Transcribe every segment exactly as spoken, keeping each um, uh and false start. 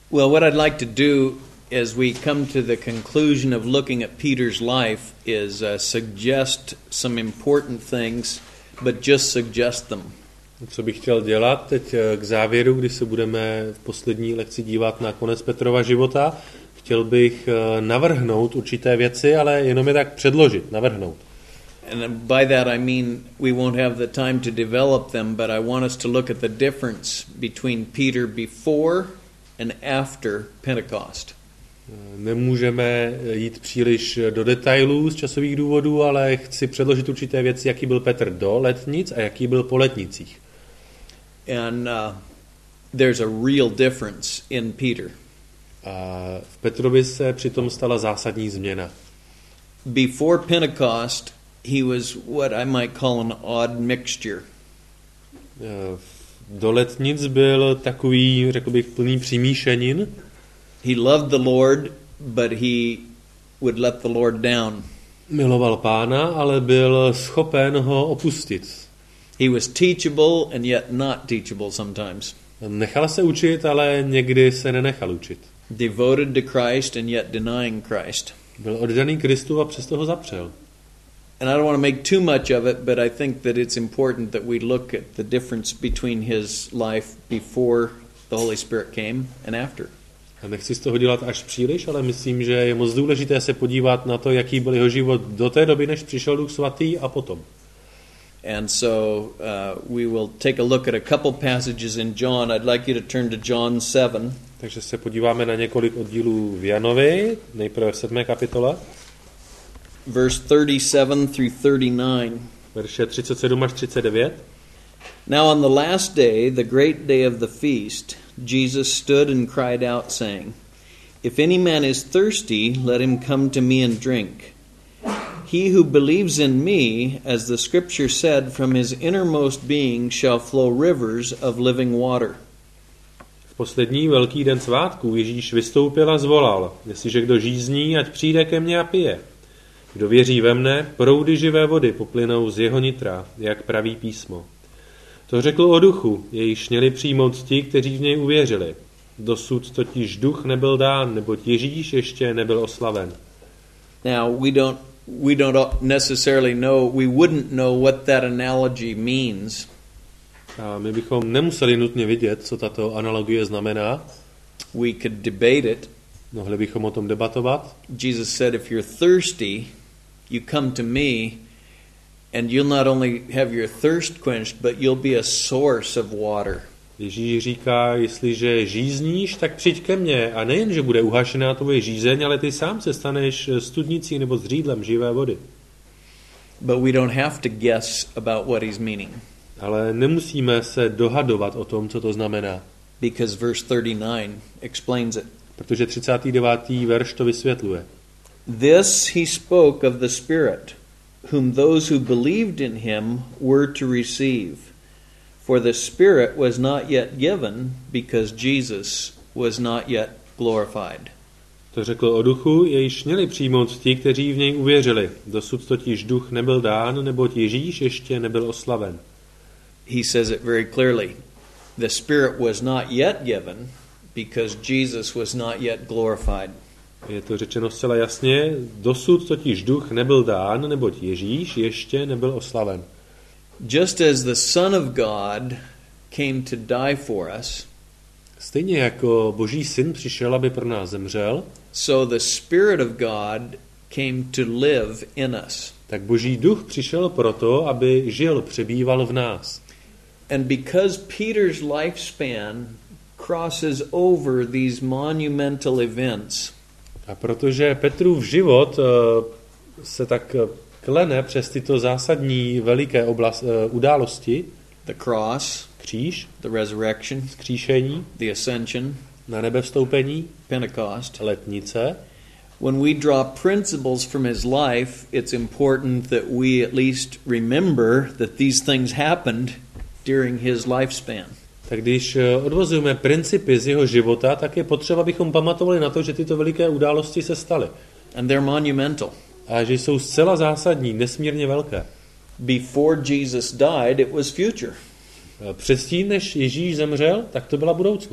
Well, what I'd like to do as we come to the conclusion of looking at Peter's life is uh, suggest some important things, but just suggest them. Co bych chtěl dělat teď k závěru, kdy se budeme v poslední lekci dívat na konec Petrova života, chtěl bych navrhnout určité věci, ale jenom je tak předložit, navrhnout. And by that I mean we won't have the time to develop them, but I want us to look at the difference between Peter before and after Pentecost. Nemůžeme jít příliš do detailů z časových důvodů, ale chci předložit určité věci, jaký byl Petr do letnic a jaký byl po letnicích. And uh, there's a real difference in Peter. A v Petrovi se přitom stala zásadní změna. Before Pentecost, he was what I might call an odd mixture. Do letnic byl takový, řekl bych, plný přimíšenin. He loved the Lord, but he would let the Lord down. Miloval Pána, ale byl schopen ho opustit. He was teachable and yet not teachable sometimes. Nechal se učit, ale někdy se nenechal učit. Devoted to Christ and yet denying Christ. Byl oddaný Kristu a přesto ho zapřel. And I don't want to make too much of it, but I think that it's important that we look at the difference between his life before the Holy Spirit came and after. A nechci z toho dělat až příliš, ale myslím, že je moc důležité se podívat na to, jaký byl jeho život do té doby, než přišel Duch Svatý a potom. And so uh, we will take a look at a couple passages in John. I'd like you to turn to John seven. Takže se podíváme na několik oddílů v Janovi, nejprve v sedmé kapitole. Verse thirty-seven through thirty-nine. Verše třicet sedm až třicet devět. Now on the last day, the great day of the feast, Jesus stood and cried out, saying, If any man is thirsty, let him come to me and drink. He who believes in me, as the scripture said, from his innermost being shall flow rivers of living water. V poslední velký den svátků Ježíš vystoupil a zvolal, jestliže kdo žízní, ať přijde ke mně a pije. Kdo věří ve mne, proudy živé vody poplynou z jeho nitra, jak praví písmo. To řekl o duchu, jejíž měli přijmout ti, kteří v něj uvěřili. Dosud totiž duch nebyl dán, neboť Ježíš ještě nebyl oslaven. Now we don't we don't necessarily know, we wouldn't know what that analogy means. A my bychom nemuseli nutně vidět, co tato analogie znamená. We could debate it. Mohli bychom o tom debatovat. Jesus said, if you're thirsty, you come to me, and you'll not only have your thirst quenched, but you'll be a source of water. Ježíš říká, jestliže žízníš, tak přijď ke mně a nejen, že bude uhašená tvoje žízeň, ale ty sám se staneš studnicí nebo zřídlem živé vody. But we don't have to guess about what he's meaning. Ale nemusíme se dohadovat o tom, co to znamená. Because verse thirty-nine explains it. Protože třicátý devátý verš to vysvětluje. This he spoke of the Spirit, whom those who believed in him were to receive. For the Spirit was not yet given, because Jesus was not yet glorified. To řekl o duchu, jejž měli přijmout ti, kteří v něj uvěřili. Dosud totiž duch nebyl dán, neboť Ježíš ještě nebyl oslaven. He says it very clearly. The Spirit was not yet given, because Jesus was not yet glorified. Je to řečeno zcela jasně, dosud totiž duch nebyl dán, neboť Ježíš ještě nebyl oslaven. Just as the Son of God came to die for us, stejně jako Boží syn přišel, aby pro nás zemřel, so the Spirit of God came to live in us. Tak Boží duch přišel proto, aby žil, přebýval v nás. And because Peter's lifespan crosses over these monumental events, a protože Petrův život uh, se tak klene přes tyto zásadní veliké oblast, uh, události, the cross, kříž, the resurrection, vzkříšení, the ascension, na nebe vstoupení, Pentecost, letnice, when we draw principles from his life, it's important that we at least remember that these things happened during his lifespan. Tak když odvozujeme principy z jeho života, tak je potřeba, abychom pamatovali na to, že tyto veliké události se staly. And they're monumental. A že jsou zcela zásadní, nesmírně velké. Before Jesus died, it was future. Předtím, než Ježíš zemřel, tak to byla budoucnost.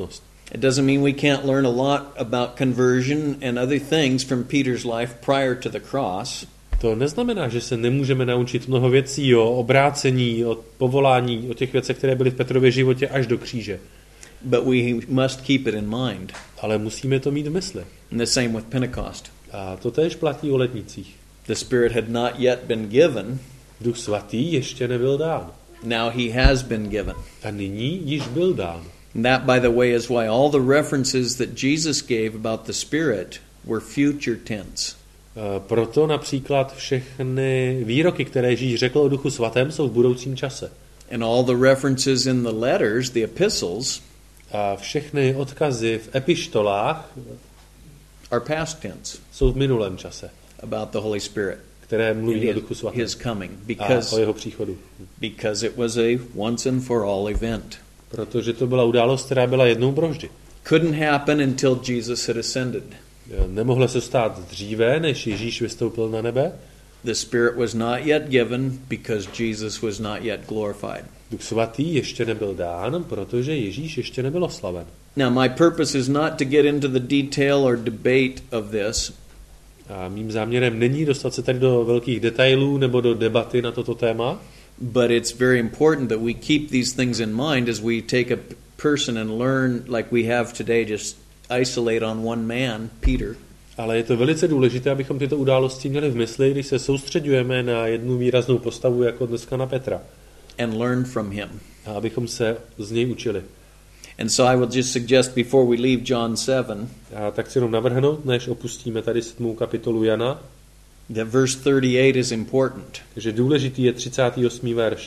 It doesn't mean we can't learn a lot about conversion and other things from Peter's life prior to the cross. To neznamená, že se nemůžeme naučit mnoho věcí o obrácení, o povolání, o těch věcech, které byly v Petrově životě až do kříže. But we must keep it in mind. Ale musíme to mít v mysli. And the same with Pentecost. A to též platí o letnicích. The Spirit had not yet been given. Duch svatý ještě nebyl dán. Now he has been given. A nyní již byl dán. And that, by the way, is why all the references that Jesus gave about the Spirit were future tense. Proto například všechny výroky, které Ježíš řekl o Duchu svatém, jsou v budoucím čase. And all the references in the letters, the epistles, a všechny odkazy v epištolách are past tense. Jsou v minulém čase. About the Holy Spirit. Které mluví o Duchu svatém. His coming, because a o jeho příchodu. Because it was a once and for all event. Protože to byla událost, která byla jednou provždy. Couldn't happen until Jesus had ascended. Nemohlo se stát dříve, než Ježíš vystoupil na nebe. The Spirit was not yet given because Jesus was not yet glorified. Duch svatý ještě nebyl dán, protože Ježíš ještě nebyl oslaven. Now my purpose is not to get into the detail or debate of this. A mým záměrem není dostat se tady do velkých detailů nebo do debaty na toto téma. But it's very important that we keep these things in mind as we take a person and learn like we have today, just isolate on one man, Peter. Ale je to velice důležité, abychom tyto události měli v mysli, když se soustředujeme na jednu výraznou postavu, jako dneska na Petra. And learn from him. A abychom se z něj učili. And so I will just suggest before we leave John seven. A tak si jenom navrhnout, než opustíme tady sedmou kapitolu Jana. That verse thirty-eight is important. Takže důležitý je třicátý osmý verš.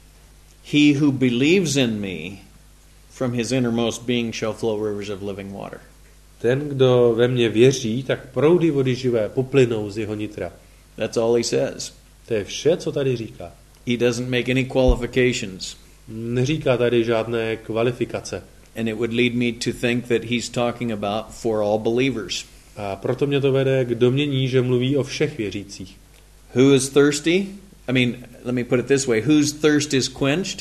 He who believes in me, from his innermost being shall flow rivers of living water. Ten, kdo ve mně věří, tak proudy vody živé poplynou z jeho nitra. That's all he says. To je vše, co tady říká. He doesn't make any qualifications. Neříká tady žádné kvalifikace. And it would lead me to think that he's talking about for all believers. A proto mě to vede k domnění, že mluví o všech věřících. Who is thirsty? I mean, let me put it this way. Whose thirst is quenched?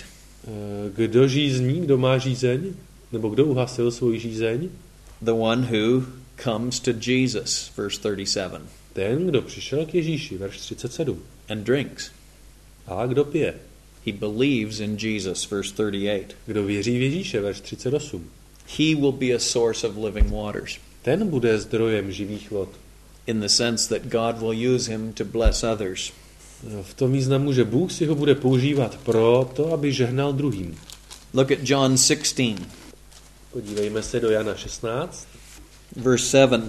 Kdo žízní, kdo má žízeň? Nebo kdo uhasil svou žízeň? The one who comes to Jesus, verse thirty-seven. Ten, kdo přišel k Ježíši, verš třicet sedm. And drinks. A kdo pije? He believes in Jesus, verse thirty-eight. Kdo věří v Ježíše, verš třicet osm. He will be a source of living waters. Ten bude zdrojem živých vod. In the sense that God will use him to bless others. V tom významu, že Bůh si ho bude používat pro to, aby žehnal druhým. Look at John sixteen. Podívejme se do Jana šestnáct. Verse seven.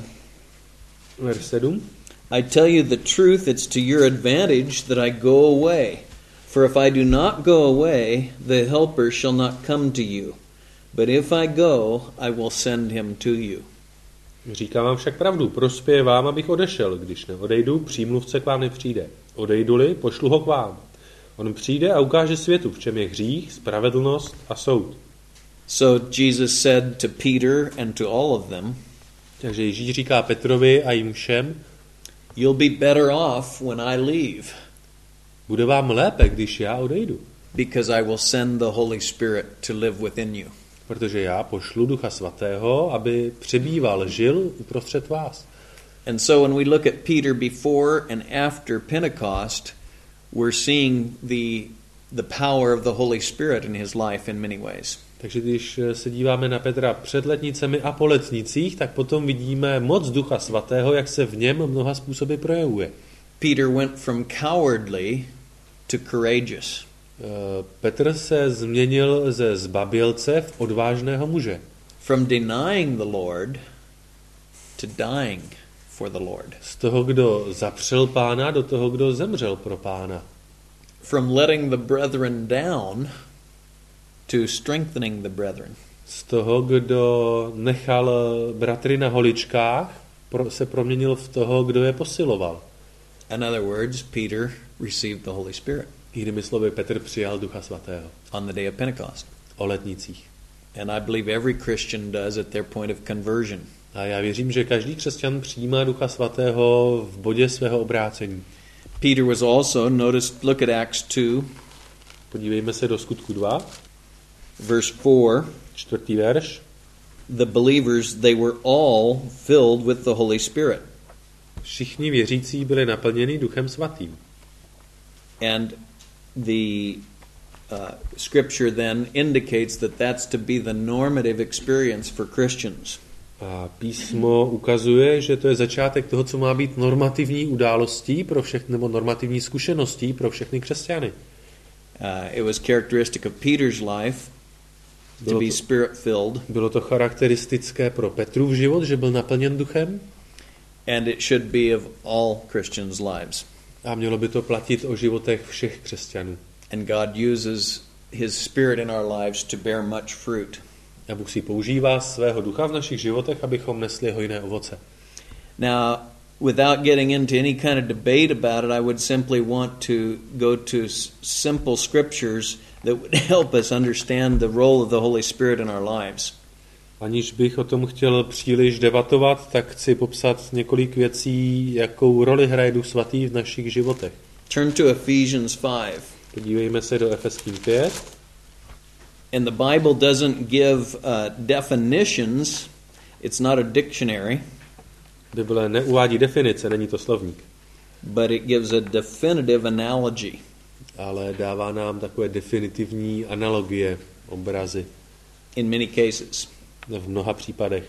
Verš sedm. I tell you the truth, it's to your advantage that I go away. For if I do not go away, the helper shall not come to you. But if I go, I will send him to you. Říkám vám však pravdu, prospěje vám, abych odešel. Když neodejdu, přímluvce k vám nepřijde. Odejdu-li, pošlu ho k vám. On přijde a ukáže světu, v čem je hřích, spravedlnost a soud. So Jesus said to Peter and to all of them, takže Ježíš říká Petrovi a jim všem, you'll be better off when I leave. Bude vám lépe, když já odejdu. Because I will send the Holy Spirit to live within you. Protože já pošlu Ducha svatého, aby přebýval, žil uprostřed vás. And so when we look at Peter before and after Pentecost, we're seeing the the power of the Holy Spirit in his life in many ways. Takže když se díváme na Petra před letnicemi a po letnicích, tak potom vidíme moc Ducha svatého, jak se v něm mnoha způsoby projevuje. Peter went from cowardly to courageous. Petr se změnil ze zbabělce v odvážného muže. From denying the Lord to dying for the Lord. Z toho, kdo zapřel Pána, do toho, kdo zemřel pro Pána. From letting the brethren down to strengthening the brethren. Z toho, kdo nechal bratry na holičkách, se proměnil v toho, kdo je posiloval. In other words, Peter received the Holy Spirit. Jinými slovy, Petr přijal Ducha svatého. On the day of Pentecost. O letnicích. And I believe every Christian does at their point of conversion. A já věřím, že každý křesťan přijímá Ducha svatého v bodě svého obrácení. Peter was also, notice, look at Acts two. Podívejme se do Skutku dva. Verse four. Čtvrtý verš. the believers, they were all filled with the Holy Spirit. Všichni věřící byli naplněni Duchem Svatým. And the uh, scripture then indicates that that's to be the normative experience for Christians. A písmo ukazuje, že to je začátek toho, co má být normativní událostí pro všechny, nebo normativní zkušeností pro všechny křesťany. Uh, it was characteristic of Peter's life to be spirit-filled. Bylo to charakteristické pro Petrův život, že byl naplněn duchem. And it should be of all Christians' lives. A mělo by to platit o životech všech křesťanů. And God uses his spirit in our lives to bear much fruit. A Bůh si používá svého ducha v našich životech, abychom nesli hojné ovoce. Now, without getting into any kind of debate about it, I would simply want to go to s- simple scriptures that would help us understand the role of the Holy Spirit in our lives. Aniž bych o tom chtěl příliš debatovat, tak chci popsat několik věcí, jakou roli hraje Duch Svatý v našich životech. Turn to Ephesians five. Podívejme se do Efeským pět. And the Bible doesn't give uh, definitions. It's not a dictionary. Bible neuvádí definice, není to slovník. But it gives a definitive analogy. Ale dává nám takové definitivní analogie, obrazy. In many cases. V mnoha případech.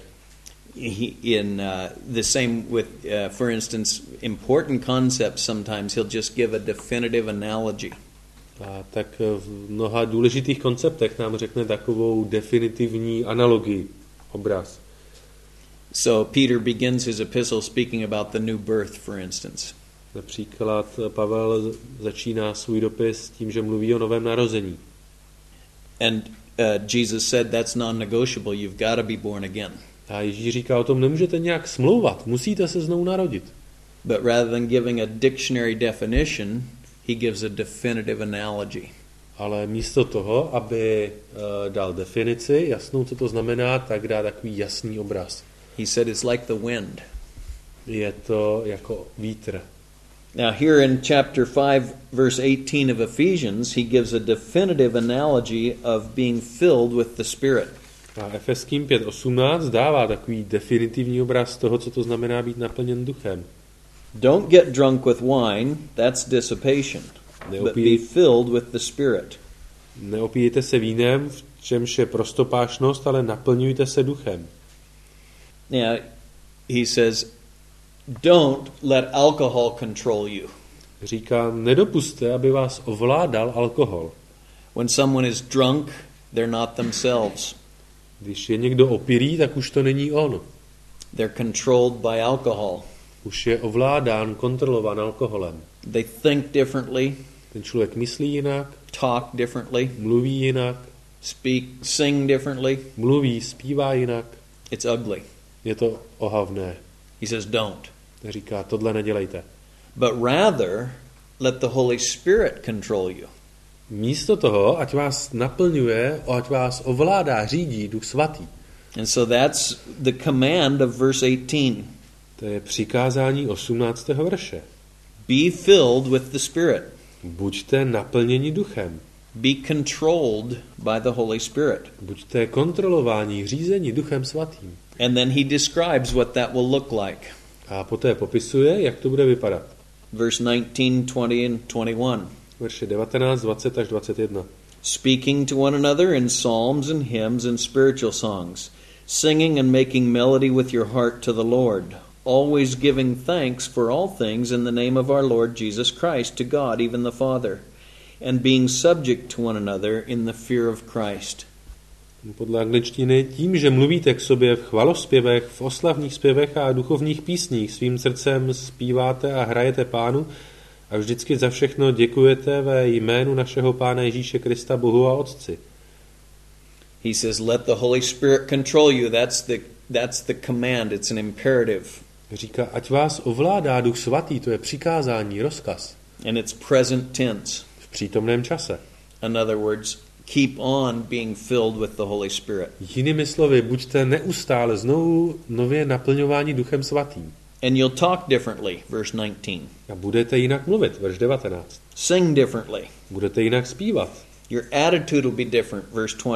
In uh, the same with, uh, for instance, important concepts, sometimes he'll just give a definitive analogy. A tak v mnoha důležitých konceptech nám řekne takovou definitivní analogii, obraz. So Peter begins his epistle speaking about the new birth, for instance. Například Pavel začíná svůj dopis tím, že mluví o novém narození. And uh, Jesus said that's non-negotiable. You've got to be born again. A Ježíš říká, o tom nemůžete nějak smlouvat, musíte se znovu narodit. But rather than giving a dictionary definition, he gives a definitive analogy. Ale místo toho, aby uh, dal definici, jasnou, co to znamená, tak dá takový jasný obraz. He said it's like the wind. Je to jako vítr. Now here in chapter five, verse eighteen of Ephesians, he gives a definitive analogy of being filled with the Spirit. A Efeským pět osmnáct dává takový definitivní obraz toho, co to znamená být naplněn duchem. Don't get drunk with wine, that's dissipation, but be filled with the Spirit. Neopijte se vínem, v čemž je prostopášnost, ale naplňujte se duchem. Now, he says, don't let alcohol control you. Říká, nedopuste, aby vás ovládal alkohol. When someone is drunk, they're not themselves. Když je někdo opilý, tak už to není on. They're controlled by alcohol. Už je ovládán, kontrolován alkoholem. They think differently. Ten člověk myslí jinak. Talk differently. Mluví jinak. Speak, sing differently. Mluví, zpívá jinak. It's ugly. Je to ohavné. He says, don't. Říká, tohle nedělejte. But rather, let the Holy Spirit control you. Místo toho, ať vás naplňuje, ať vás ovládá, řídí Duch Svatý. And so that's the command of verse eighteen. To je přikázání osmnáctého verše. Be filled with the Spirit. Buďte naplněni duchem. Be controlled by the Holy Spirit. Buďte kontrolováni, řízeni Duchem Svatým. And then he describes what that will look like. A poté popisuje, jak to bude vypadat. Verse nineteen, twenty and twenty-one. Verše devatenáct, dvacet až dvacet jedna. Speaking to one another in psalms and hymns and spiritual songs, singing and making melody with your heart to the Lord, always giving thanks for all things in the name of our Lord Jesus Christ to God, even the Father, and being subject to one another in the fear of Christ. Podle angličtiny, tím, že mluvíte k sobě v chvalospěvech, v oslavných zpěvech a duchovních písních, svým srdcem zpíváte a hrajete Pánu a vždycky za všechno děkujete ve jménu našeho Pána Ježíše Krista Bohu a Otci. He says, let the Holy Spirit control you. That's the, that's the command. It's an imperative. Říká, ať vás ovládá Duch Svatý, to je přikázání, rozkaz. And it's present tense. V přítomném čase. In other words, keep on being filled with the Holy Spirit. Jinými slovy, buďte neustále znovu nově naplňováni Duchem Svatým. And you'll talk differently, verse nineteen. A budete jinak mluvit, verš devatenáct. Sing differently. Budete jinak zpívat. Your attitude will be different, verse twenty.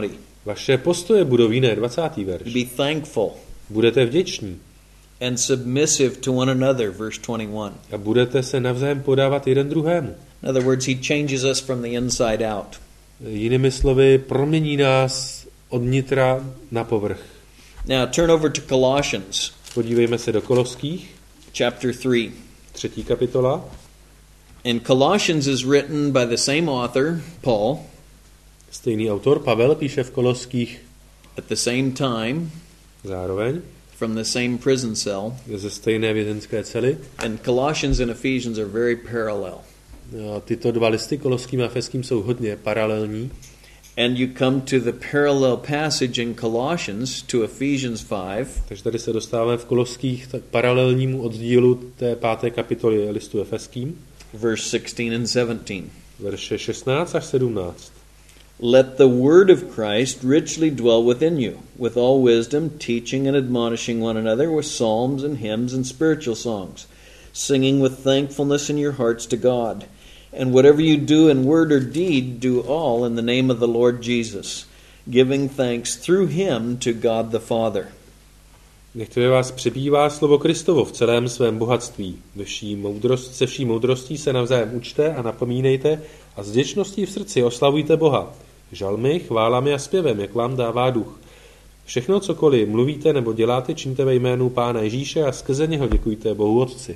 Vaše postoje budou jiné, dvacátý verš. Be thankful Budete vděční and submissive to one another, verse twenty-one. a budete se navzájem podávat jeden druhému. In other words, he changes us from the inside out. Jinými slovy, promění nás od nitra na povrch. Now turn over to Colossians, Podívejme se do Koloských, chapter three. třetí kapitola. And Colossians is written by the same author, Paul, Stejný autor, Pavel, píše v Koloských at the same time, zároveň from the same prison cell. ze stejné vězenské cely. And Colossians and Ephesians are very parallel. A tyto dva listy, Koloským a Efeským, jsou hodně paralelní. And you come to the parallel passage in Colossians to Ephesians five, Takže tady se dostáváme v Koloských k paralelnímu oddílu té páté kapitoly listu Efeským, verse sixteen and seventeen. verše šestnáct až sedmnáct. Let the word of Christ richly dwell within you, with all wisdom, teaching and admonishing one another with psalms and hymns and spiritual songs, singing with thankfulness in your hearts to God. And whatever you do in word or deed, do all in the name of the Lord Jesus, giving thanks through him to God the Father. Nechť ve vás přebývá slovo Kristovo v celém svém bohatství. Ve vší moudrost, se vší moudrostí se navzájem učte a napomínejte a s vděčností v srdci oslavujte Boha. Žalmy, chválami a zpěvem, jak vám dává duch. Všechno, cokoliv mluvíte nebo děláte, čiňte ve jménu Pána Ježíše a skrze něho děkujte Bohu Otci.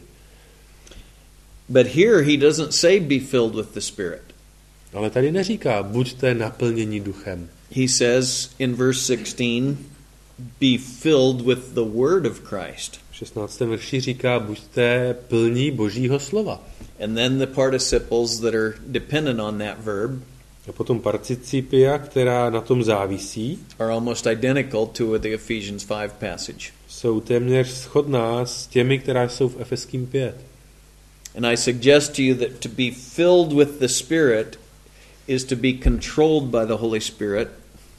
But here he doesn't say be filled with the Spirit. Ale tady neříká, buďte naplněni duchem. He says in verse sixteen, be filled with the word of Christ. V šestnáctém verši říká, buďte plní Božího slova. And then the participles that are dependent on that verb A potom participia, která na tom závisí, are almost identical to the Ephesians five passage. jsou téměř shodná s těmi, která jsou v Efeským pět. And I suggest to you that to be filled with the Spirit is to be controlled by the Holy Spirit.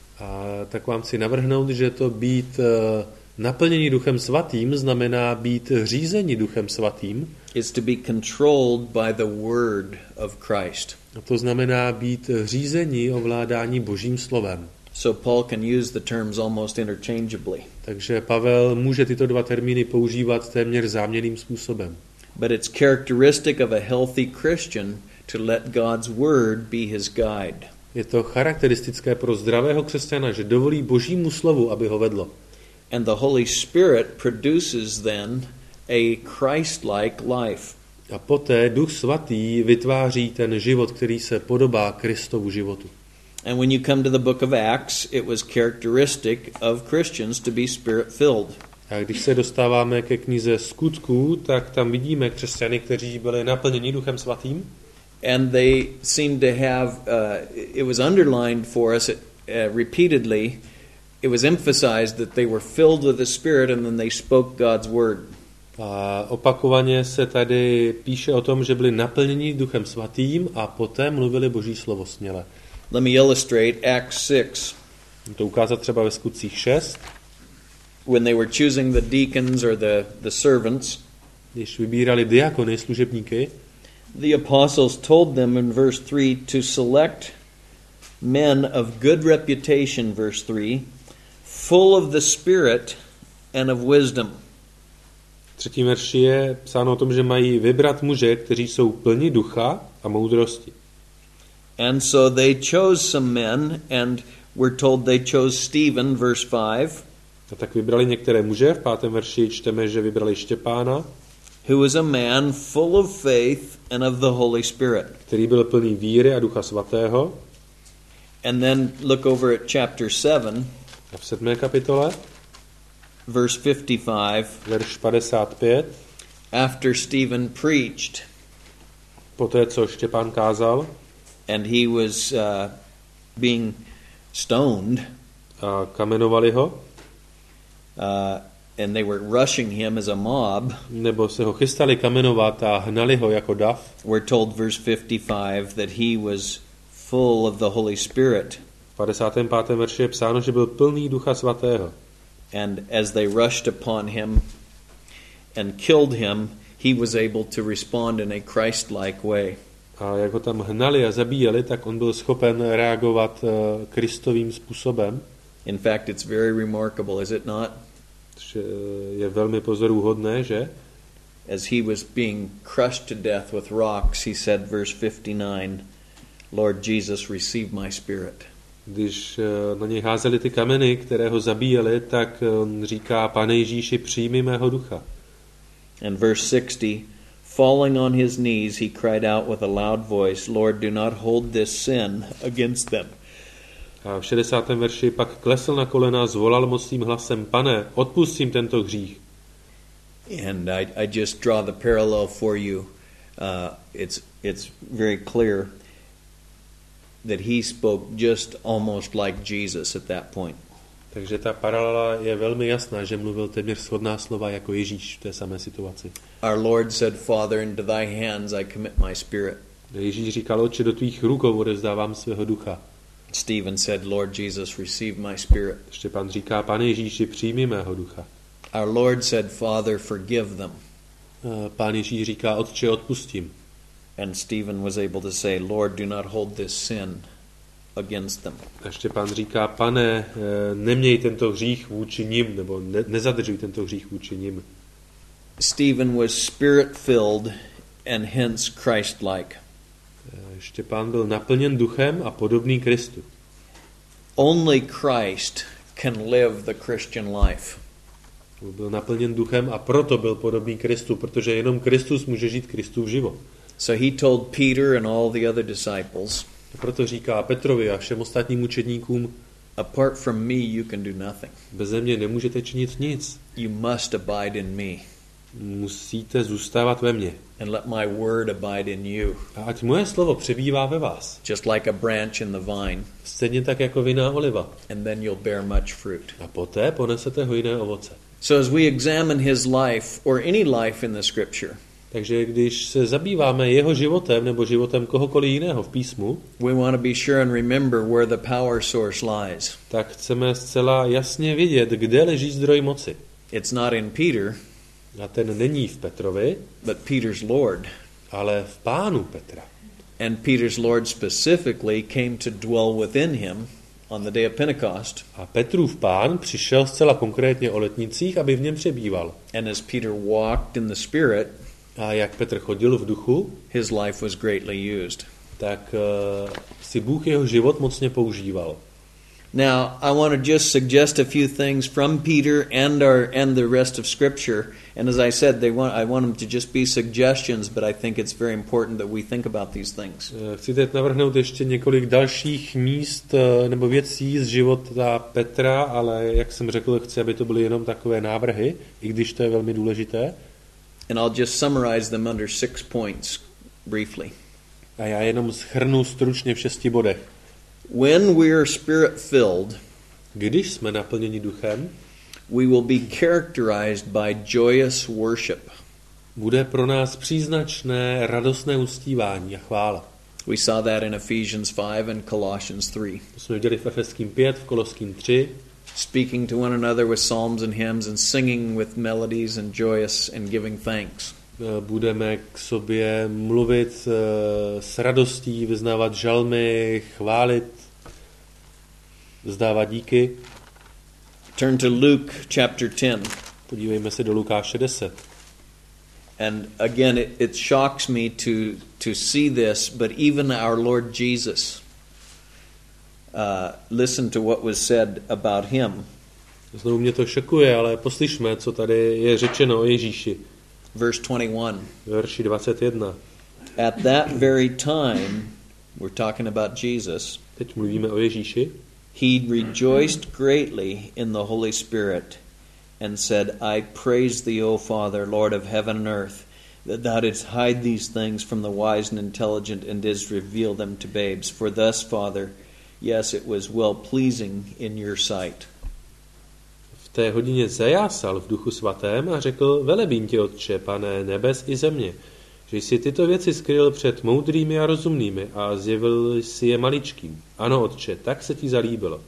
A tak vám chci navrhnout, že to být uh, naplnění Duchem Svatým znamená být řízení Duchem Svatým. Is to be controlled by the word of Christ. A to znamená být řízení ovládání Božím slovem. So Paul can use the terms almost interchangeably. Takže Pavel může tyto dva termíny používat téměř záměrným způsobem. But it's characteristic of a healthy Christian to let God's word be his guide. Je to charakteristické pro zdravého křesťana, že dovolí Božímu slovu, aby ho vedlo. And the Holy Spirit produces then a Christ-like life. A poté Duch Svatý vytváří ten život, který se podobá Kristovu životu. And when you come to the book of Acts, it was characteristic of Christians to be spirit-filled. A když se dostáváme ke knize Skutků, tak tam vidíme křesťany, kteří byli naplněni Duchem Svatým. And they seem to have, uh, it was underlined for us uh, repeatedly, it was emphasized that they were filled with the Spirit and then they spoke God's word. A opakovaně se tady píše o tom, že byli naplněni Duchem Svatým a poté mluvili Boží slovo směle. Let me illustrate Acts six. To ukázat třeba ve Skutcích šest. When they were choosing the deacons or the, the servants, Když vybírali diakony, služebníky, the apostles told them in verse three to select men of good reputation, verse three, full of the Spirit and of wisdom. v třetím verši je psáno o tom, že mají vybrat muže, kteří jsou plni ducha a moudrosti. And so they chose some men, and we're told they chose Stephen, verse five, A tak vybrali některé muže, v pátém verši čteme, že vybrali Štěpána, who was a man full of faith and of the Holy Spirit. který byl plný víry a Ducha Svatého. And then look over at chapter seven, A v sedmé kapitole, verse fifty-five, verš padesát pět, after Stephen preached, poté, co Štěpán kázal and he was uh, being stoned, a kamenovali ho, uh, and they were rushing him as a mob, nebo se ho chystali kamenovat a hnali ho jako dav, we're told, verse fifty-five, that he was full of the Holy Spirit. v padesátém pátém verši je psáno, že byl plný Ducha Svatého. And as they rushed upon him and killed him, he was able to respond in a Christ-like way. A jak ho tam hnali a zabíjeli, tak on byl schopen reagovat uh, Kristovým způsobem. In fact, it's very remarkable, is it not? Že je velmi pozoruhodné, že As he was being crushed to death with rocks, he said, verse fifty-nine, Lord Jesus, receive my spirit. když na něj házeli ty kameny, které ho zabíjeli, tak on říká, Pane Ježíši, přijmi mého ducha. And verse sixty, falling on his knees, he cried out with a loud voice, Lord, do not hold this sin against them. A v šedesátém verši pak klesl na kolena a zvolal mocným hlasem, Pane, odpustím tento hřích. And I, I just draw the parallel for you. Uh, it's it's very clear that he spoke just almost like Jesus at that point. Takže ta paralela je velmi jasná, že mluvil téměř shodná slova jako Ježíš v té samé situaci. Our Lord said, Father, into thy hands I commit my spirit. Ježíš říkal, Otče, do tvých rukou odevzdávám svého ducha. Stephen said, Lord Jesus, receive my spirit. Štěpán říká, Pane Ježíši, přijmi mého ducha. Our Lord said, Father, forgive them. Pán Ježíš říká, Otče, odpustím. And Stephen was able to say, Lord, do not hold this sin against them. A Štěpán říká, Pane, neměj tento hřích vůči nim, nebo ne, nezadržuj tento hřích vůči nim. Stephen was spirit-filled and hence Christ-like. Štěpán byl naplněn duchem a podobný Kristu. Only Christ can live the Christian life. Byl naplněn duchem a proto byl podobný Kristu, protože jenom Kristus může žít Kristův život. So he told Peter and all the other disciples, a proto říká Petrovi a všem ostatním učedníkům, apart from me you can do nothing. Beze mě nemůžete činit nic. You must abide in me. Musíte zůstávat ve mně. And let my word abide in you. A ať moje slovo přebývá ve vás. Just like a branch in the vine. Stejně tak jako vinná oliva. And then you'll bear much fruit. A poté ponesete hojné ovoce. So as we examine his life or any life in the scripture, takže když se zabýváme jeho životem nebo životem kohokoliv jiného v písmu, we want to be sure and remember where the power source lies. Tak chceme zcela jasně vědět, kde leží zdroj moci. It's not in Peter. A ten není v Petrovi, but Peter's Lord. Ale v Pánu Petra. And Peter's Lord specifically came to dwell within him on the day of Pentecost. A Petrův Pán přišel zcela konkrétně o letnicích, aby v něm přebýval. And as Peter walked in the Spirit, a jak Petr chodil v duchu, his life was greatly used. Tak uh, si Bůh jeho život mocně používal. Now, I want to just suggest a few things from Peter and our and the rest of Scripture. And as I said, they want I want them to just be suggestions, but I think it's very important that we think about these things. Chci teď navrhnout ještě několik dalších míst nebo věcí z života Petra, ale jak jsem řekl, chci, aby to byly jenom takové návrhy, i když to je velmi důležité. And I'll just summarize them under six points briefly. A já jenom shrnu stručně v šesti bodech. When we are spirit-filled, když jsme naplněni duchem, we will be characterized by joyous worship. Bude pro nás příznačné radostné uctívání a chvála. We saw that in Ephesians five and Colossians three. To jsme viděli v Efeským pět, v Koloským tři. Speaking to one another with psalms and hymns and singing with melodies and joyous and giving thanks. Budeme k sobě mluvit s radostí, vyznávat žalmy, chválit, vzdávat díky. Turn to Luke chapter ten. Podívejme se do Lukáše deset. And again, it, it shocks me to to see this, but even our Lord Jesus, uh, listen to what was said about him. Znovu mě to šokuje, ale poslyšme, co tady je řečeno o Ježíši. Verse twenty-one. Verši dvacet jedna. At that very time, we're talking about Jesus. Teď mluvíme o Ježíši. He rejoiced greatly in the Holy Spirit and said, I praise thee, O Father, Lord of heaven and earth, that thou didst hide these things from the wise and intelligent and didst reveal them to babes. For thus, Father, yes, it was well pleasing in your sight. V té hodině zajásal v duchu svatém a řekl, velebím tě, Otče, Pane nebes i země, že jsi tyto věci skryl před moudrými a rozumnými a zjevil si je maličkým. Ano, Otče, tak se ti zalíbilo.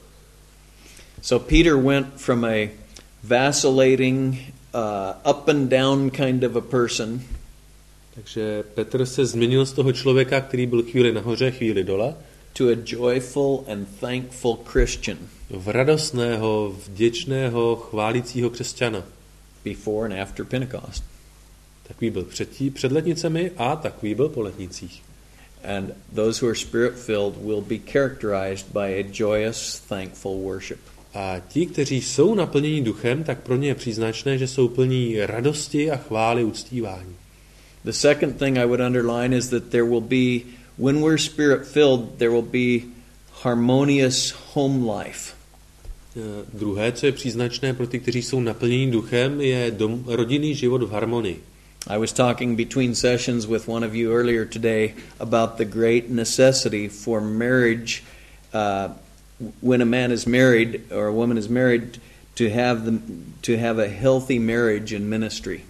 So Peter went from a vacillating, uh, up and down kind of a person. Takže Petr se změnil z toho člověka, který byl chvíli nahoře, chvíli dole, to a joyful and thankful Christian. V radostného, vděčného, chválícího křesťana. Before and after Pentecost. Takový byl před, tí, před letnicemi a takový byl po letnicích. And those who are spirit-filled will be characterized by a joyous, thankful worship. A ti, kteří jsou naplněni duchem, tak pro ně je příznačné, že jsou plní radosti a chvály, uctívání. The second thing I would underline is that there will be, when we're spirit-filled, there will be harmonious home life. Uh, druhé, co je příznačné pro ty, kteří jsou naplněni duchem, je dom, rodinný život v harmonii. I was talking between sessions with one of you earlier today about the great necessity for marriage, uh, when a man is married or a woman is married, to have the, to have a healthy marriage and ministry.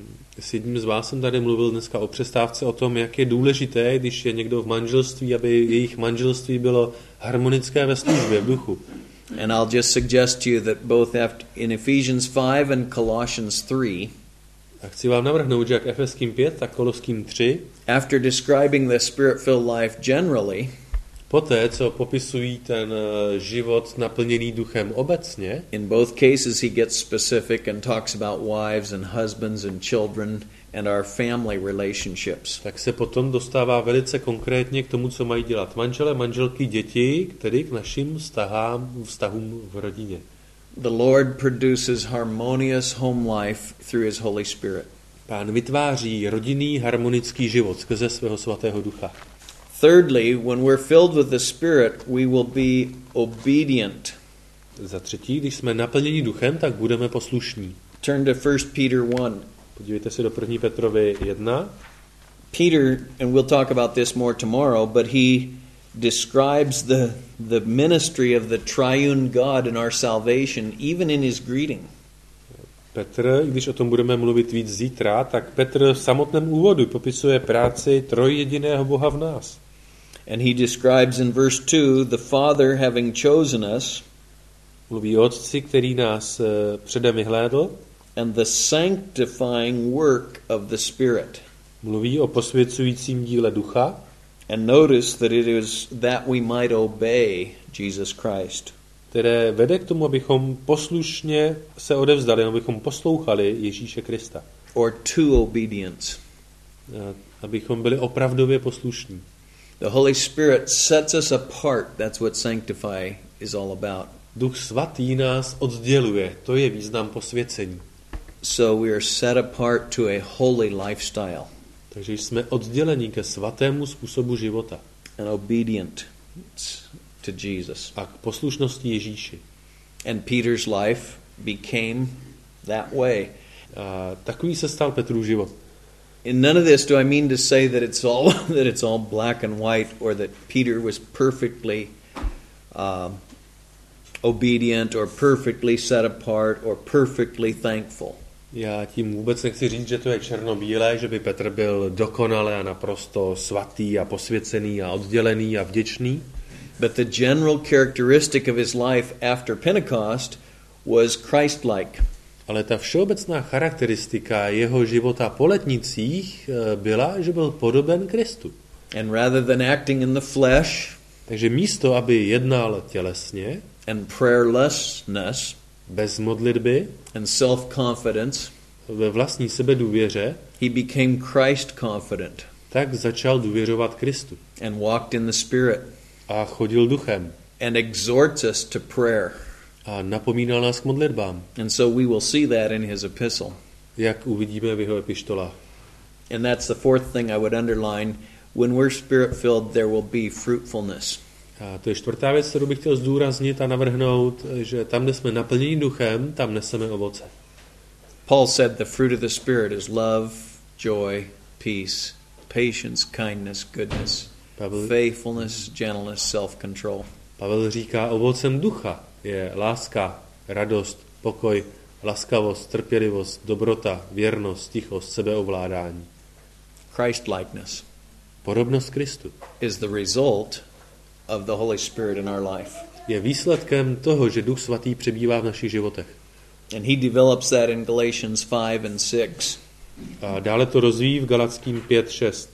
S jedním z vás jsem tady mluvil dneska o přestávce o tom, jak je důležité, když je někdo v manželství, aby jejich manželství bylo harmonické ve službě, v duchu. And I'll just suggest to you that both after, in Ephesians five and Colossians three, a chci vám navrhnout, že jak Efeským pět, tak Koloským tři, after describing the spirit-filled life generally, poté, co popisují ten život naplněný duchem obecně, in both cases he gets specific and talks about wives and husbands and children and our family relationships. Tak se potom dostává velice konkrétně k tomu, co mají dělat manžele, manželky, děti, tedy k našim vztahám, vztahům v rodině. The Lord produces harmonious home life through his Holy Spirit. Pán vytváří rodinný harmonický život skrze svého svatého ducha. Thirdly, when we're filled with the Spirit, we will be obedient. Za třetí, když jsme naplněni duchem, tak budeme poslušní. Turn to First Peter one. Podívejte se do první Petrovi jedna. Peter, and we'll talk about this more tomorrow, but he describes the the ministry of the triune God in our salvation, even in his greeting. Petr, když o tom budeme mluvit víc zítra, tak Petr v samotném úvodu popisuje práci trojjediného Boha v nás. And he describes in verse two the Father having chosen us. Mluví o Otci, který nás uh, předem vyhlédl. And the sanctifying work of the Spirit. Mluví o posvěcujícím díle ducha. And notice that it is that we might obey Jesus Christ. Které vede k tomu, abychom poslušně se odevzdali, abychom poslouchali Ježíše Krista. Or to obedience. Abychom byli opravdově poslušní. The Holy Spirit sets us apart. That's what sanctify is all about. Duch svatý nás odděluje. To je význam posvěcení. So we are set apart to a holy lifestyle. Takže jsme odděleni ke svatému způsobu života. And obedient to Jesus. A k poslušnosti Ježíši. And Peter's life became that way. A takový se stal Petrův život. In none of this do I mean to say that it's all that it's all black and white, or that Peter was perfectly um, obedient, or perfectly set apart, or perfectly thankful. Já tím vůbec nechci říct, že to je černobílé, že by Petr byl dokonale a naprosto svatý a posvěcený a oddělený a vděčný. But the general characteristic of his life after Pentecost was Christ-like. Ale ta všeobecná charakteristika jeho života po letnicích byla, že byl podoben Kristu. And rather than acting in the flesh, takže místo, aby jednal tělesně, and prayerlessness, bez modlitby, and self-confidence, ve vlastní sebedůvěře, he became Christ-confident. Tak začal důvěřovat Kristu. And walked in the Spirit. A chodil duchem. And exhorts us to prayer. A napomínal nás k modlitbám. And so we will see that in his epistle. Jak uvidíme v jeho epištolách. And that's the fourth thing I would underline. When we're spirit-filled, there will be fruitfulness. A to je čtvrtá věc, kterou bych chtěl zdůraznit a navrhnout, že tam, kde jsme naplněni duchem, tam neseme ovoce. Paul said the fruit of the Spirit is love, joy, peace, patience, kindness, goodness, Pavel, faithfulness, gentleness, self-control. Pavel říká, ovocem ducha je láska, radost, pokoj, laskavost, trpělivost, dobrota, věrnost, tichost, sebeovládání. Christ-likeness. Podobnost Kristu. Is the result of the Holy Spirit in our life. Je výsledkem toho, že Duch Svatý přebývá v našich životech. And he develops that in Galatians five and six. A dále to rozvíjí v Galatským pět šest.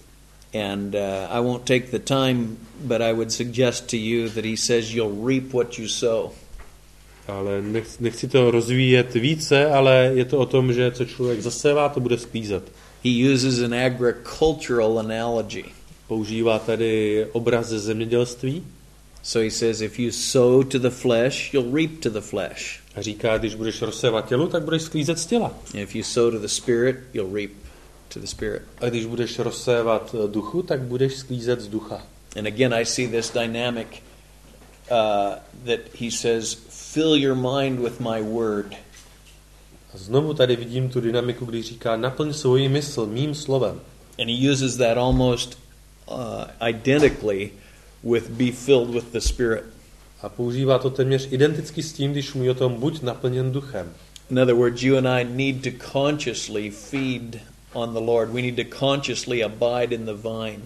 And uh, I won't take the time, but I would suggest to you that he says you'll reap what you sow. Ale nechci, nechci to rozvíjet více, ale je to o tom, že co člověk zasevá, to bude sklízet. He uses an agricultural analogy. Používá tady obraz ze zemědělství. So he says, if you sow to the flesh, you'll reap to the flesh. A říká, když budeš rozsévat tělo, tak budeš sklízet z těla. If you sow to the spirit, you'll reap to the spirit. A když budeš rozsévat duchu, tak budeš sklízet z ducha. And again, I see this dynamic uh, that he says, fill your mind with my word. A znovu tady vidím tu dynamiku, když říká, naplň svoji mysl mým slovem. And he uses that almost uh, identically with be filled with the Spirit. A používá to téměř identicky s tím, když mluví o tom, buď naplněn duchem. In other words, you and I need to consciously feed on the Lord. We need to consciously abide in the vine.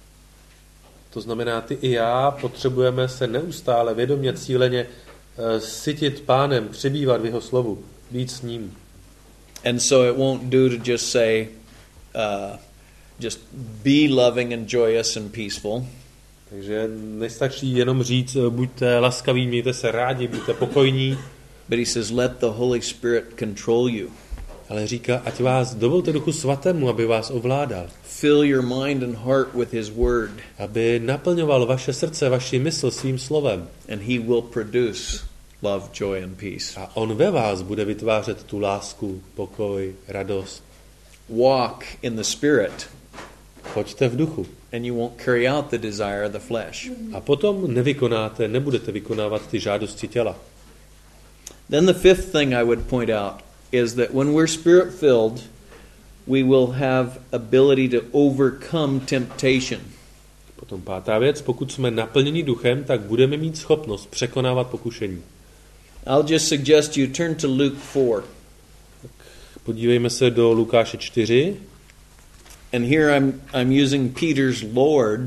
To znamená, ty i já potřebujeme se neustále vědomě, cíleně uh, sytit Pánem, přebývat v jeho slovu, být s ním. And so it won't do to just say, uh, just be loving and joyous and peaceful. Takže nestačí jenom říct, buďte laskaví, mějte se rádi, buďte pokojní. But he says, let the Holy Spirit control you. Ale říká, ať vás dovolte Duchu Svatému, aby vás ovládal. Fill your mind and heart with his word. Aby naplňoval vaše srdce, vaši mysl svým slovem. And he will produce love, joy and peace. A on ve vás bude vytvářet tu lásku, pokoj, radost. Walk in the Spirit. Choďte v duchu. And you won't carry out the desire of the flesh. A potom nevykonáte, nebudete vykonávat ty žádosti těla. Then the fifth thing I would point out is that when we're Spirit-filled, we will have ability to overcome temptation. Potom pátá věc, pokud jsme naplněni duchem, tak budeme mít schopnost překonávat pokušení. I'll just suggest you turn to Luke four. Podívejme se do Lukáše čtyři. And here I'm I'm using Peter's Lord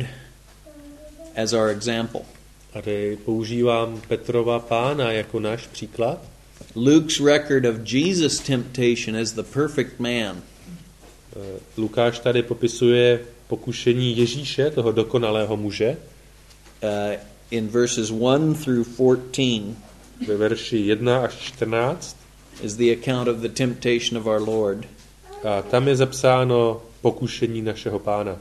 as our example. A tady používám Petrova Pána jako náš příklad. Luke's record of Jesus' temptation as the perfect man. Lukáš tady popisuje pokušení Ježíše, toho dokonalého muže. Uh, in verses one through fourteen. Ve verši jedna až čtrnáct is the account of the temptation of our Lord. A tam je zapsáno pokušení našeho Pána.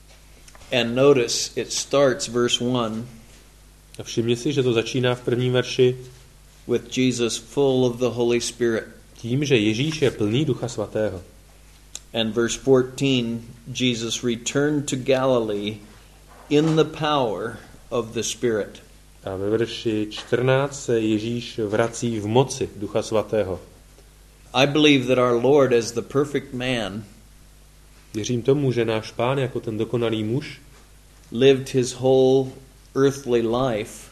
And notice it starts verse one. A všimni si, že to začíná v prvním verši with Jesus full of the Holy Spirit. Tím, že Ježíš je plný Ducha Svatého. And verse fourteen, Jesus returned to Galilee in the power of the Spirit. A ve verši čtrnáct se Ježíš vrací v moci Ducha Svatého. I believe that our Lord as the perfect man Věřím tomu, že náš Pán jako ten dokonalý muž lived his whole earthly life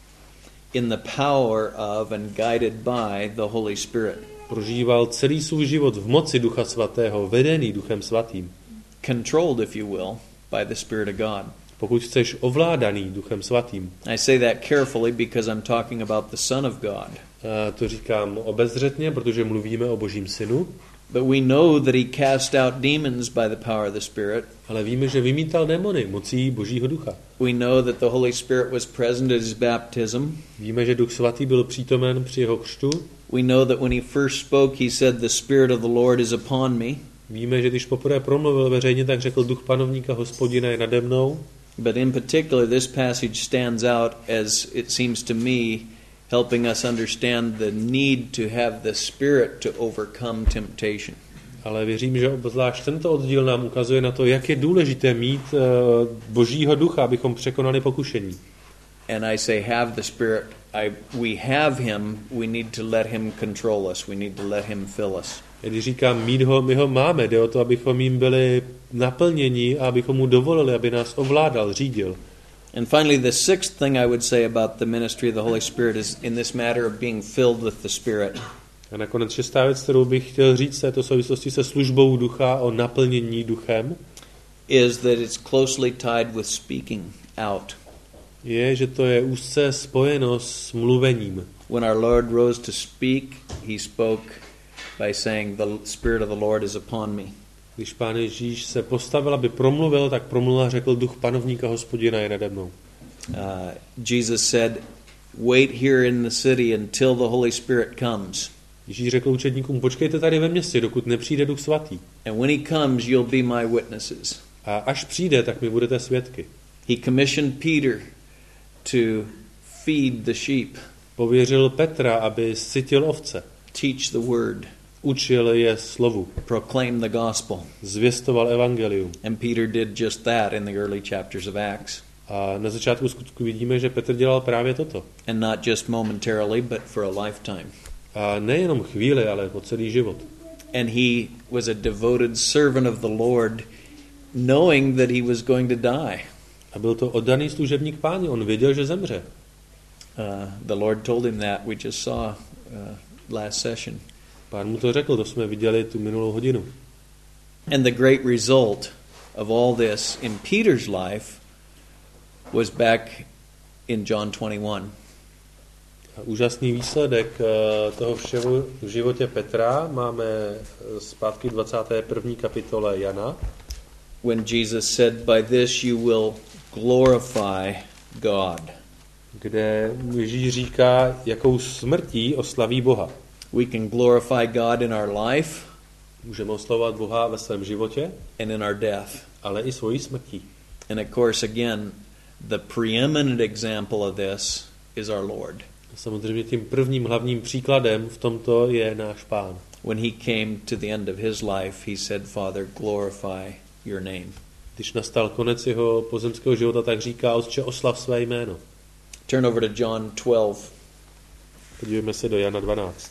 in the power of and guided by the Holy Spirit. Prožíval celý svůj život v moci Ducha Svatého, vedený Duchem Svatým. Controlled, if you will, by the Spirit of God. Pokud chceš ovládaný Duchem Svatým. I say that carefully because I'm talking about the Son of God. A to říkám obezřetně, protože mluvíme o Božím synu. But we know that he cast out demons by the power of the Spirit. Ale víme, že vymítal démony mocí Božího ducha. We know that the Holy Spirit was present at his baptism. Víme, že Duch Svatý byl přítomen při jeho křtu. We know that when he first spoke, he said, "The Spirit of the Lord is upon me." Víme, že když poprvé promluvil veřejně, tak řekl, Duch panovníka Hospodina je nade mnou. But in particular, this passage stands out as, it seems to me, helping us understand the need to have the Spirit to overcome temptation. Ale věřím, že obzvlášť tento oddíl nám ukazuje na to, jak je důležité mít uh, Božího ducha, abychom překonali pokušení. And I say have the Spirit. I, we have him. We need to let him control us. We need to let him fill us. Když říkám mít ho, my ho máme. Jde o to, abychom jim byli naplněni a abychom mu dovolili, aby nás ovládal, řídil. And finally, the sixth thing I would say about the ministry of the Holy Spirit is in this matter of being filled with the Spirit. A nakonec šestá věc, kterou bych chtěl říct v této souvislosti se službou ducha o naplnění duchem, is that it's closely tied with speaking out. Je, že to je úzce spojeno s mluvením. When our Lord rose to speak, he spoke by saying, "The Spirit of the Lord is upon me." Když Pán Ježíš se postavil, aby promluvil, tak promluvil a řekl, duch panovníka Hospodina je nade mnou. Uh, Jesus said, wait here in the city until the Holy Spirit comes. Ježíš řekl učedníkům, počkejte tady ve městě, dokud nepřijde Duch Svatý. And when he comes, you'll be my witnesses. A až přijde, tak mi budete svědky. He commissioned Peter to feed the sheep, Pověřil Petra, aby sytil ovce. teach the word, Učil je slovu. proclaim the gospel. Zvěstoval evangelium. And Peter did just that in the early chapters of Acts. A na začátku skutku vidíme, že Petr dělal právě toto. And not just momentarily, but for a lifetime. A nejenom chvíli, ale po celý život. And he was a devoted servant of the Lord, knowing that he was going to die. A byl to oddaný služebník Páně, on věděl, že zemře. Uh, the Lord told him that. We just saw uh, last session. Pán mu to řekl, to jsme viděli tu minulou hodinu. And the great result of all this in Peter's life was back in John twenty-one. A úžasný výsledek toho všeho v životě Petra máme zpátky v dvacáté první kapitole Jana. When Jesus said, by this you will glorify God. Kde Ježíš říká, jakou smrtí oslaví Boha. We can glorify God in our life Můžeme oslavovat Boha ve svém životě, and in our death. ale i svojí smrtí. And of course, again, the preeminent example of this is our Lord. Samozřejmě tím prvním hlavním příkladem v tomto je náš Pán. When he came to the end of his life, he said, Father, glorify your name. Když nastal konec jeho pozemského života, tak říká, Otče, oslav své jméno. Turn over to John twelve, Podívejme se do Jana dvanáct.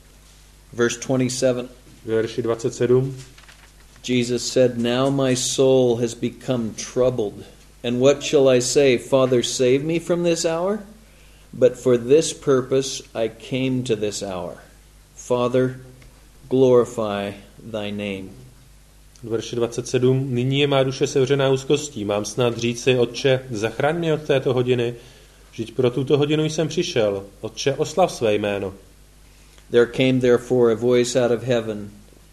verse twenty-seven. V verši dvacet sedm. Jesus said, now my soul has become troubled. And what shall I say? Father, save me from this hour? But for this purpose I came to this hour. Father, glorify thy name. V verši dvacet sedm. Nyní je má duše sevřená úzkostí. Mám snad říci, Otče, zachraň mě od této hodiny. Vždyť pro tuto hodinu jsem přišel. Otče, oslav své jméno. There came therefore a voice out of heaven,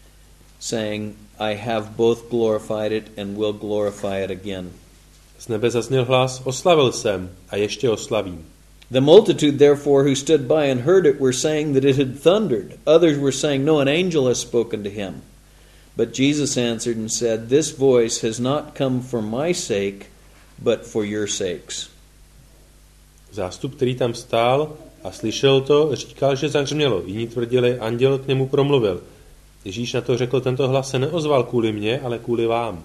saying, I have both glorified it and will glorify it again. Z nebe zazněl hlas, oslavil jsem a ještě oslavím. The multitude therefore who stood by and heard it were saying that it had thundered. Others were saying, no, an angel has spoken to him. But Jesus answered and said, this voice has not come for my sake, but for your sakes. Zástup, který tam stál a slyšel to, říkal, že zahřmělo. Jiní tvrdili, anděl k němu promluvil. Ježíš na to řekl, tento hlas se neozval kvůli mně, ale kvůli vám.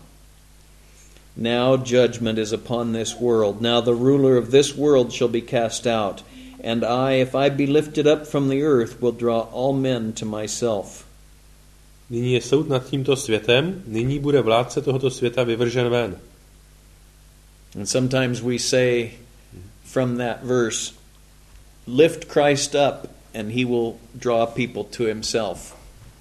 Now judgment is upon this world. Now the ruler of this world shall be cast out. And I, if I be lifted up from the earth, will draw all men to myself. Nyní je soud nad tímto světem, nyní bude vládce tohoto světa vyvržen ven. And sometimes we say from that verse, lift Christ up and he will draw people to himself.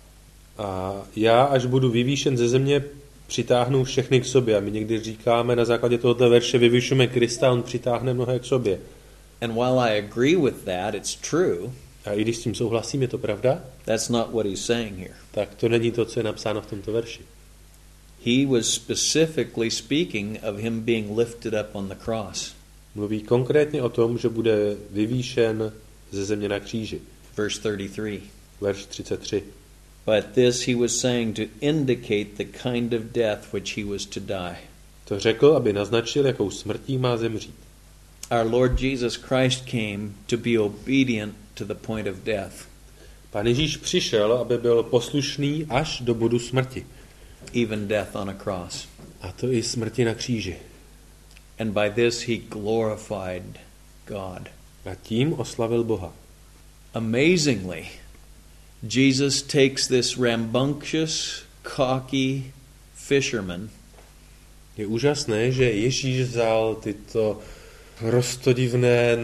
A já, až budu vyvýšen ze země, přitáhnu všechny k sobě. A my někdy říkáme, na základě tohoto verše vyvyšujeme Krista, on přitáhne mnohé k sobě. And while I agree with that, it's true. A i když s tím souhlasím, je to pravda, That's not what he's saying here. tak to není to, co je napsáno v tomto verši. He was specifically speaking of him being lifted up on the cross. Mluví konkrétně o tom, že bude vyvýšen ze země na kříži. Verse thirty-three. Verš třicet tři. But this he was saying to indicate the kind of death which he was to die. To řekl, aby naznačil, jakou smrtí má zemřít. Our Lord Jesus Christ came to be obedient to the point of death. Pán Ježíš přišel, aby byl poslušný až do bodu smrti. Even death on a cross. A to i smrti na kříži. And by this he glorified God. A tím oslavil Boha. Amazingly, Jesus takes this rambunctious, cocky fisherman. Je úžasné, že Ježíš vzal tyto roztodivné,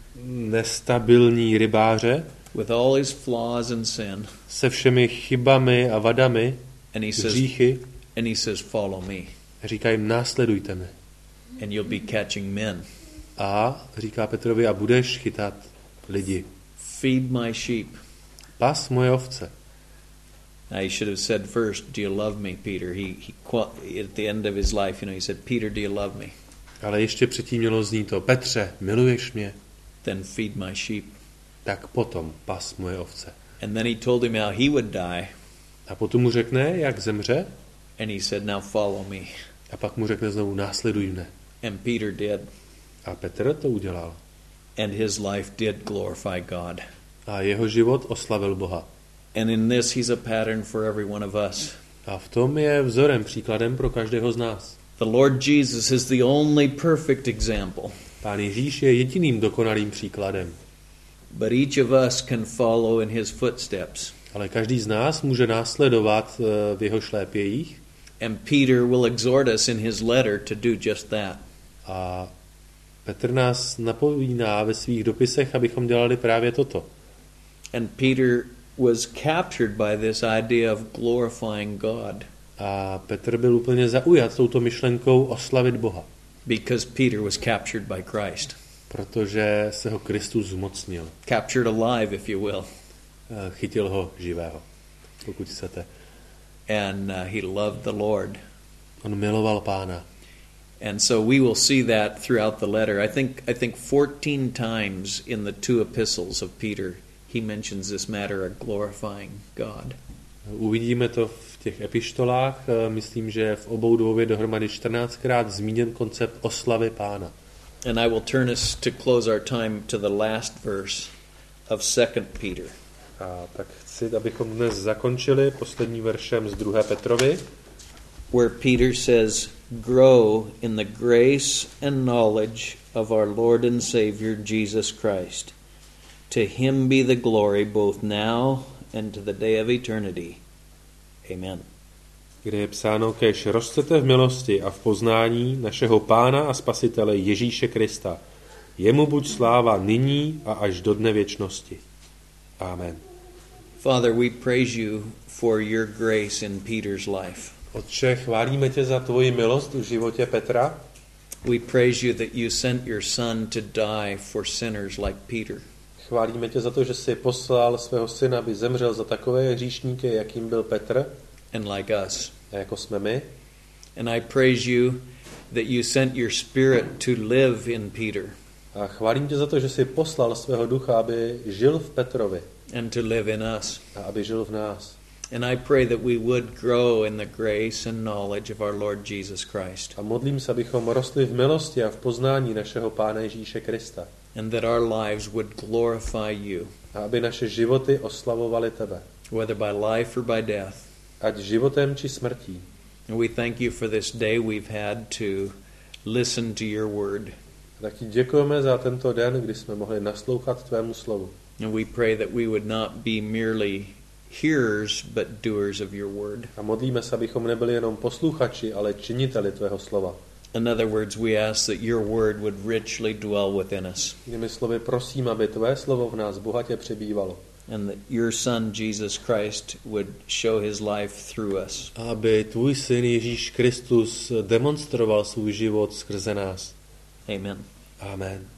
nestabilní rybáře with all his flaws and sin, se všemi chybami a vadami, and he says, hříchy, and he says, follow me, a říká jim, následujte mě. and you'll be catching men. A říká Petrovi, a budeš chytat lidi. Feed my sheep. Pas moje ovce. Now he should have said first, "Do you love me, Peter?" He, he at the end of his life, you know, he said, "Peter, do you love me?" Ale ještě předtím mělo znít to: Petře, miluješ mě? Then feed my sheep. Tak potom pas moje ovce. And then he told him how he would die. A potom mu řekne, jak zemře. And he said, "Now follow me." A pak mu řekne znovu: následuj mne. And Peter did. A Petr to udělal. And his life did glorify God. A jeho život oslavil Boha. And in this he's a pattern for every one of us. A v tom je vzorem, příkladem pro každého z nás. The Lord Jesus is the only perfect example. Pán Ježíš je jediným dokonalým příkladem. But each of us can follow in his footsteps. Ale každý z nás může následovat v jeho šlépějích. And Peter will exhort us in his letter to do just that. A Petr nás napovídá ve svých dopisech, abychom dělali právě toto. And Peter was captured by this idea of glorifying God. A Petr byl úplně zaujat touto myšlenkou oslavit Boha. Because Peter was captured by Christ. Protože se ho Kristus zmocnil. Captured alive, if you will. Chytil ho živého, pokud chcete. And uh, he loved the Lord. On miloval Pána. And so we will see that throughout the letter. I think I think fourteen times in the two epistles of Peter he mentions this matter of glorifying God. Uvidíme to v těch epištolách. Myslím, že v obou dvou je dohromady čtrnáctkrát zmíněn koncept oslavy Pána. And I will turn us to close our time to the last verse of Second Peter. A tak chci, abychom dnes zakončili poslední veršem z druhé Petrovi, where Peter says, "Grow in the grace and knowledge of our Lord and Savior Jesus Christ. To him be the glory both now and to the day of eternity. Amen." Kde je psáno: Kéž rostete v milosti a v poznání našeho Pána a Spasitele Ježíše Krista. Jemu buď sláva nyní a až do dne věčnosti. Amen. Father, we praise you for your grace in Peter's life. Otče, chválíme tě za tvoji milost v životě Petra. We praise you that you sent your son to die for sinners like Peter. Chválíme tě za to, že jsi poslal svého syna, aby zemřel za takové hříšníky, jakým byl Petr. And like us. A jako jsme my. And I praise you that you sent your spirit to live in Peter. A chválím tě za to, že jsi poslal svého ducha, aby žil v Petrovi. And to live in us. A aby žil v nás. And I pray that we would grow in the grace and knowledge of our Lord Jesus Christ. A modlím se, abychom rostli v milosti a v poznání našeho Pána Ježíše Krista. And that our lives would glorify you. A aby naše životy oslavovaly tebe. Whether by life or by death. Ať životem či smrtí. And we thank you for this day we've had to listen to your word. Tak ti děkujeme za tento den, kdy jsme mohli naslouchat tvému slovu. And we pray that we would not be merely hearers but doers of your word. A modlíme se, abychom nebyli jenom posluchači, ale činiteli tvého slova. In other words, we ask that your word would richly dwell within us. Jinými slovy, prosím, aby tvé slovo v nás bohatě přebývalo. And that your son Jesus Christ would show his life through us. Aby tvůj syn Ježíš Kristus demonstroval svůj život skrze nás. Amen. Amen.